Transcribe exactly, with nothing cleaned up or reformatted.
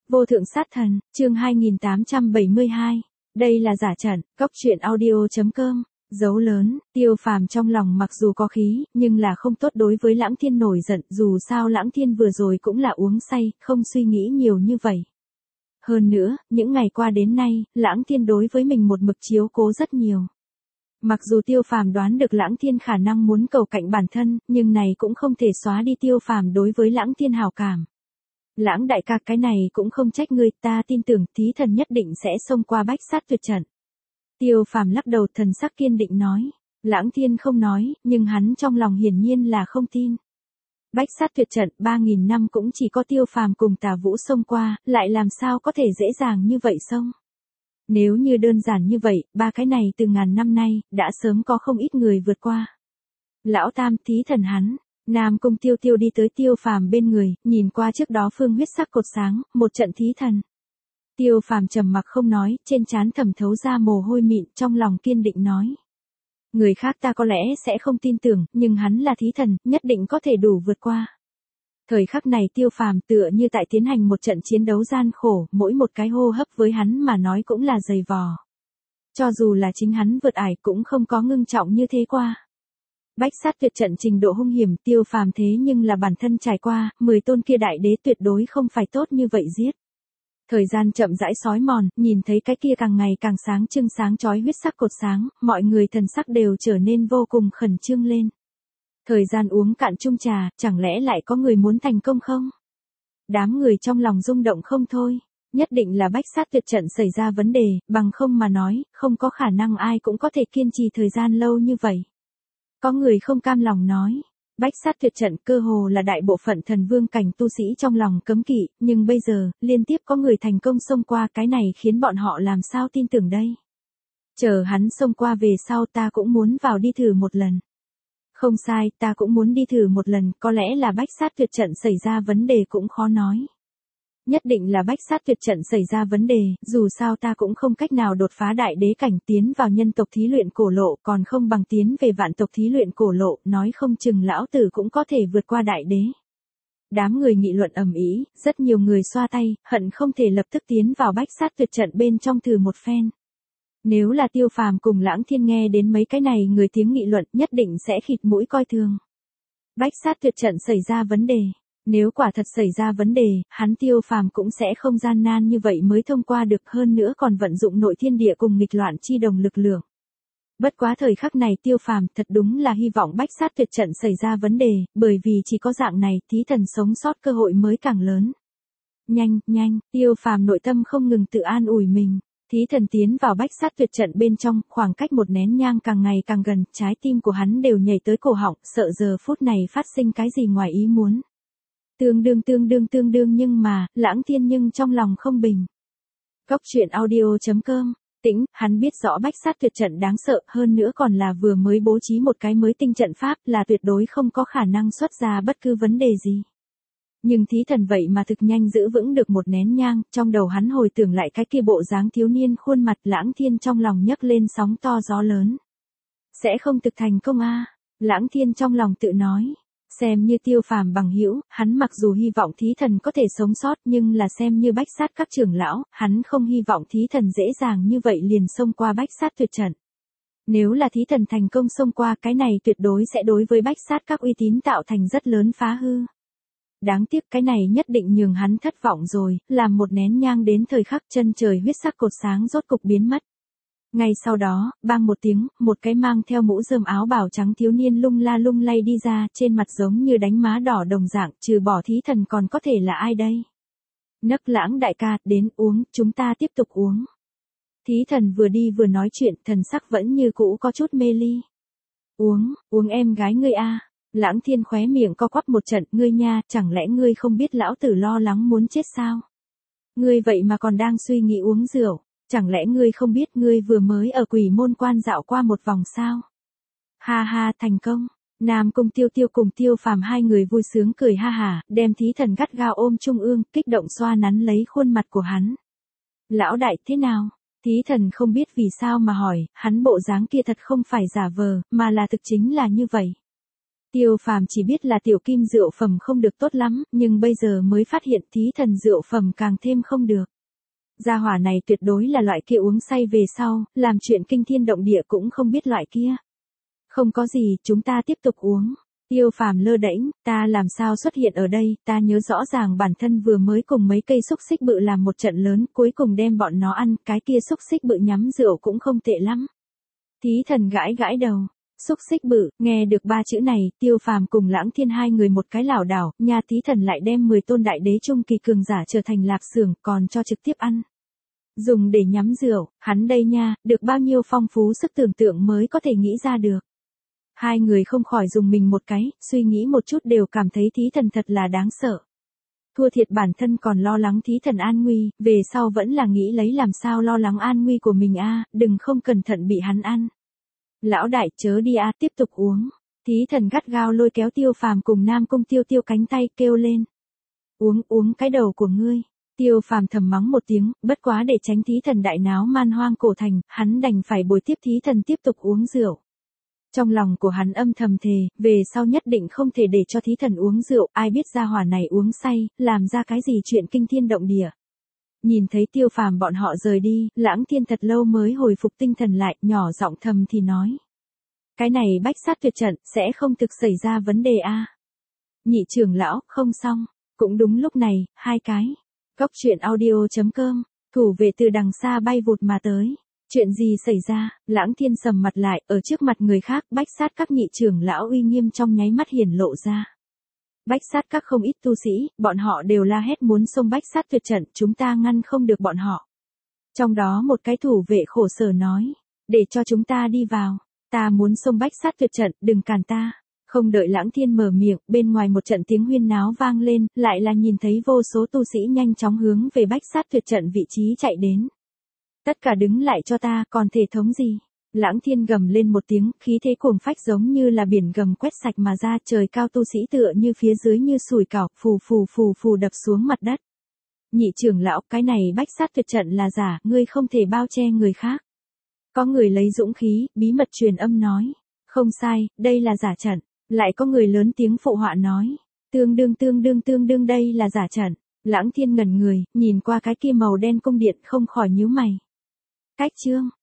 Vô thượng sát thần, chương hai nghìn tám trăm bảy mươi hai. Đây là giả trận, góc truyện audio.com. Dấu lớn, Tiêu Phàm trong lòng mặc dù có khí, nhưng là không tốt đối với Lãng Thiên nổi giận, dù sao Lãng Thiên vừa rồi cũng là uống say, không suy nghĩ nhiều như vậy. Hơn nữa, những ngày qua đến nay, Lãng Thiên đối với mình một mực chiếu cố rất nhiều. Mặc dù Tiêu Phàm đoán được Lãng Thiên khả năng muốn cầu cạnh bản thân, nhưng này cũng không thể xóa đi Tiêu Phàm đối với Lãng Thiên hảo cảm. Lãng đại ca, cái này cũng không trách ngươi, ta tin tưởng thí thần nhất định sẽ xông qua bách sát tuyệt trận. Tiêu Phàm lắc đầu, thần sắc kiên định nói. Lãng Thiên không nói, nhưng hắn trong lòng hiển nhiên là không tin. Bách sát tuyệt trận ba nghìn năm cũng chỉ có Tiêu Phàm cùng Tà Vũ xông qua, lại làm sao có thể dễ dàng như vậy xông? Nếu như đơn giản như vậy, ba cái này từ ngàn năm nay, đã sớm có không ít người vượt qua. Lão Tam, thí thần hắn. Nam Cung Tiêu Tiêu đi tới Tiêu Phàm bên người, nhìn qua trước đó phương huyết sắc cột sáng, một trận thí thần. Tiêu Phàm trầm mặc không nói, trên trán thẩm thấu ra mồ hôi mịn, trong lòng kiên định nói. Người khác ta có lẽ sẽ không tin tưởng, nhưng hắn là thí thần, nhất định có thể đủ vượt qua. Thời khắc này Tiêu Phàm tựa như tại tiến hành một trận chiến đấu gian khổ, mỗi một cái hô hấp với hắn mà nói cũng là dày vò. Cho dù là chính hắn vượt ải cũng không có ngưng trọng như thế qua. Bách sát tuyệt trận trình độ hung hiểm, Tiêu Phàm thế nhưng là bản thân trải qua, mười tôn kia đại đế tuyệt đối không phải tốt như vậy giết. Thời gian chậm rãi xói mòn, nhìn thấy cái kia càng ngày càng sáng trưng sáng chói huyết sắc cột sáng, mọi người thần sắc đều trở nên vô cùng khẩn trương lên. Thời gian uống cạn chung trà, chẳng lẽ lại có người muốn thành công không? Đám người trong lòng rung động không thôi, nhất định là bách sát tuyệt trận xảy ra vấn đề, bằng không mà nói, không có khả năng ai cũng có thể kiên trì thời gian lâu như vậy. Có người không cam lòng nói, bách sát tuyệt trận cơ hồ là đại bộ phận thần vương cảnh tu sĩ trong lòng cấm kỵ, nhưng bây giờ, liên tiếp có người thành công xông qua, cái này khiến bọn họ làm sao tin tưởng đây. Chờ hắn xông qua về sau ta cũng muốn vào đi thử một lần. Không sai, ta cũng muốn đi thử một lần, có lẽ là bách sát tuyệt trận xảy ra vấn đề cũng khó nói. Nhất định là bách sát tuyệt trận xảy ra vấn đề, dù sao ta cũng không cách nào đột phá đại đế cảnh tiến vào nhân tộc thí luyện cổ lộ, còn không bằng tiến về vạn tộc thí luyện cổ lộ, nói không chừng lão tử cũng có thể vượt qua đại đế. Đám người nghị luận ầm ĩ, rất nhiều người xoa tay, hận không thể lập tức tiến vào bách sát tuyệt trận bên trong thử một phen. Nếu là Tiêu Phàm cùng Lãng Thiên nghe đến mấy cái này người tiếng nghị luận, nhất định sẽ khịt mũi coi thường. Bách sát tuyệt trận xảy ra vấn đề. Nếu quả thật xảy ra vấn đề, hắn Tiêu Phàm cũng sẽ không gian nan như vậy mới thông qua được, hơn nữa còn vận dụng nội thiên địa cùng nghịch loạn chi đồng lực lượng. Bất quá thời khắc này Tiêu Phàm thật đúng là hy vọng bách sát tuyệt trận xảy ra vấn đề, bởi vì chỉ có dạng này thí thần sống sót cơ hội mới càng lớn. Nhanh, nhanh, Tiêu Phàm nội tâm không ngừng tự an ủi mình. Thí thần tiến vào bách sát tuyệt trận bên trong, khoảng cách một nén nhang càng ngày càng gần, trái tim của hắn đều nhảy tới cổ họng, sợ giờ phút này phát sinh cái gì ngoài ý muốn. Tương đương tương đương tương đương nhưng mà, Lãng Thiên nhưng trong lòng không bình. Góc truyện audio.com, tĩnh, hắn biết rõ bách sát tuyệt trận đáng sợ, hơn nữa còn là vừa mới bố trí một cái mới tinh trận pháp, là tuyệt đối không có khả năng xuất ra bất cứ vấn đề gì. Nhưng thí thần vậy mà thực nhanh giữ vững được một nén nhang, trong đầu hắn hồi tưởng lại cái kia bộ dáng thiếu niên khuôn mặt, Lãng Thiên trong lòng nhấc lên sóng to gió lớn. Sẽ không thực thành công a, Lãng Thiên trong lòng tự nói. Xem như Tiêu Phàm bằng hữu, hắn mặc dù hy vọng thí thần có thể sống sót, nhưng là xem như bách sát các trưởng lão, hắn không hy vọng thí thần dễ dàng như vậy liền xông qua bách sát tuyệt trận. Nếu là thí thần thành công xông qua, cái này tuyệt đối sẽ đối với bách sát các uy tín tạo thành rất lớn phá hư. Đáng tiếc cái này nhất định nhường hắn thất vọng rồi, làm một nén nhang đến thời khắc chân trời huyết sắc cột sáng rốt cục biến mất. Ngay sau đó, bang một tiếng, một cái mang theo mũ rơm áo bào trắng thiếu niên lung la lung lay đi ra, trên mặt giống như đánh má đỏ đồng dạng, trừ bỏ thí thần còn có thể là ai đây? Nấc Lãng đại ca, đến uống, chúng ta tiếp tục uống. Thí thần vừa đi vừa nói chuyện, thần sắc vẫn như cũ có chút mê ly. Uống, uống em gái ngươi a. Lãng Thiên khóe miệng co quắp một trận, ngươi nha, chẳng lẽ ngươi không biết lão tử lo lắng muốn chết sao? Ngươi vậy mà còn đang suy nghĩ uống rượu. Chẳng lẽ ngươi không biết ngươi vừa mới ở Quỷ Môn Quan dạo qua một vòng sao? Ha ha, thành công. Nam Cung Tiêu Tiêu cùng Tiêu Phàm hai người vui sướng cười ha hả, đem thí thần gắt gao ôm trung ương, kích động xoa nắn lấy khuôn mặt của hắn. Lão đại, thế nào? Thí thần không biết vì sao mà hỏi, hắn bộ dáng kia thật không phải giả vờ, mà là thực chính là như vậy. Tiêu Phàm chỉ biết là tiểu kim rượu phẩm không được tốt lắm, nhưng bây giờ mới phát hiện thí thần rượu phẩm càng thêm không được. Gia hỏa này tuyệt đối là loại kia uống say về sau, làm chuyện kinh thiên động địa cũng không biết loại kia. Không có gì, chúng ta tiếp tục uống. Tiêu Phàm lơ đễnh, ta làm sao xuất hiện ở đây, ta nhớ rõ ràng bản thân vừa mới cùng mấy cây xúc xích bự làm một trận lớn, cuối cùng đem bọn nó ăn, cái kia xúc xích bự nhắm rượu cũng không tệ lắm. Thí thần gãi gãi đầu. Xúc xích bự, nghe được ba chữ này, Tiêu Phàm cùng Lãng Thiên hai người một cái lảo đảo, nhà thí thần lại đem mười tôn đại đế trung kỳ cường giả trở thành lạp xưởng, còn cho trực tiếp ăn. Dùng để nhắm rượu, hắn đây nha, được bao nhiêu phong phú sức tưởng tượng mới có thể nghĩ ra được. Hai người không khỏi dùng mình một cái, suy nghĩ một chút đều cảm thấy thí thần thật là đáng sợ. Thua thiệt bản thân còn lo lắng thí thần an nguy, về sau vẫn là nghĩ lấy làm sao lo lắng an nguy của mình a, đừng không cẩn thận bị hắn ăn. Lão đại chớ đi a, tiếp tục uống. Thí thần gắt gao lôi kéo Tiêu Phàm cùng Nam Cung Tiêu Tiêu cánh tay kêu lên. Uống uống cái đầu của ngươi. Tiêu Phàm thầm mắng một tiếng, bất quá để tránh thí thần đại náo man hoang cổ thành, hắn đành phải bồi tiếp thí thần tiếp tục uống rượu. Trong lòng của hắn âm thầm thề, về sau nhất định không thể để cho thí thần uống rượu, ai biết gia hỏa này uống say, làm ra cái gì chuyện kinh thiên động địa. Nhìn thấy Tiêu Phàm bọn họ rời đi, Lãng Thiên thật lâu mới hồi phục tinh thần lại, nhỏ giọng thầm thì nói. Cái này bách sát tuyệt trận, sẽ không thực xảy ra vấn đề a. Nhị trưởng lão, không xong. Cũng đúng lúc này, hai cái. Góc truyện audio chấm com, thủ vệ từ đằng xa bay vụt mà tới. Chuyện gì xảy ra, Lãng Thiên sầm mặt lại, ở trước mặt người khác, bách sát các nhị trưởng lão uy nghiêm trong nháy mắt hiển lộ ra. Bách sát các không ít tu sĩ, bọn họ đều la hét muốn xông bách sát tuyệt trận, chúng ta ngăn không được bọn họ. Trong đó một cái thủ vệ khổ sở nói, để cho chúng ta đi vào, ta muốn xông bách sát tuyệt trận, đừng cản ta. Không đợi Lãng Thiên mở miệng, bên ngoài một trận tiếng huyên náo vang lên, lại là nhìn thấy vô số tu sĩ nhanh chóng hướng về bách sát tuyệt trận vị trí chạy đến. Tất cả đứng lại cho ta, còn thể thống gì? Lãng Thiên gầm lên một tiếng, khí thế cuồng phách giống như là biển gầm quét sạch mà ra, trời cao tu sĩ tựa như phía dưới như sủi cảo, phù phù phù phù đập xuống mặt đất. Nhị trưởng lão, cái này bách sát tuyệt trận là giả, ngươi không thể bao che người khác. Có người lấy dũng khí, bí mật truyền âm nói. Không sai, đây là giả trận. Lại có người lớn tiếng phụ họa nói. Tương đương tương đương tương đương đây là giả trận. Lãng Thiên ngẩn người, nhìn qua cái kia màu đen cung điện không khỏi nhíu mày. Cách chương.